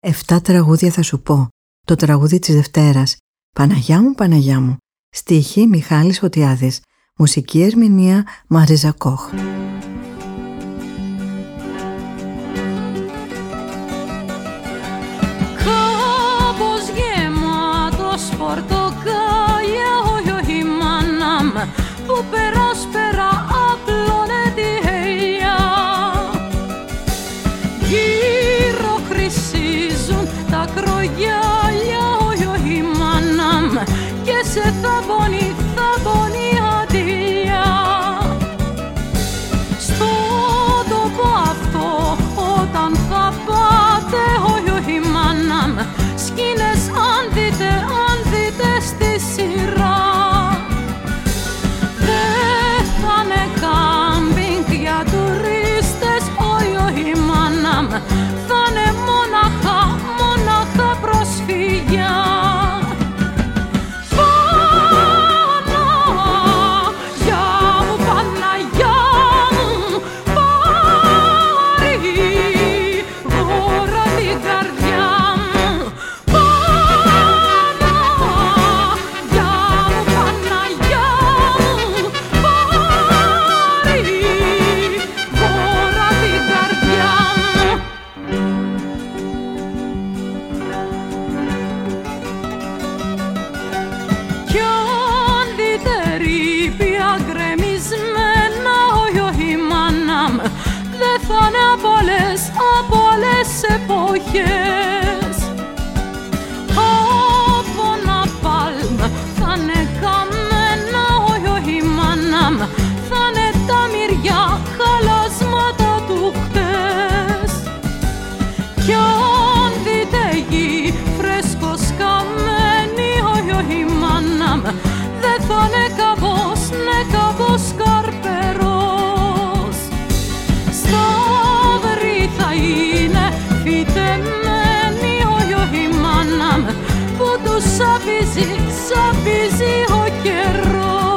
7 τραγούδια θα σου πω. Το τραγούδι της Δευτέρας. Παναγιά μου, Παναγιά μου. Στίχη Μιχάλης Φωτιάδης. Μουσική ερμηνεία Μαρίζα Κόχ. Κάπως γεμάτος πορτοκάλια, όχι μάνα μ, που περάσπερα απλώνε τη χελιά. Γύρω χρυσίζουν τα κρογιάλια, όχι μάνα μ, και σε θαμπονεί αντιλιά. Στο τόπο αυτό όταν θα πάτε, όχι μάνα μ, σκήνες αν δείτε στη σειρά. Δεν θα είναι κάμπινγκ για τουρίστες, όχι μάνα μ, θα είναι μονάχα προσφυγιά. Από άλλες εποχές, από ναπάλμ θα είναι καμένα, όχι μάνα μ, θα είναι τα μυριά χαλάσματα του χτες. Κι αν δείτε γη φρέσκος καμένη, όχι μάνα μ, δεν θα είναι καβός καρπερός. Θα είναι φυτεμένοι, όχι μάνα μ, που τους σαπίζει ο καιρός.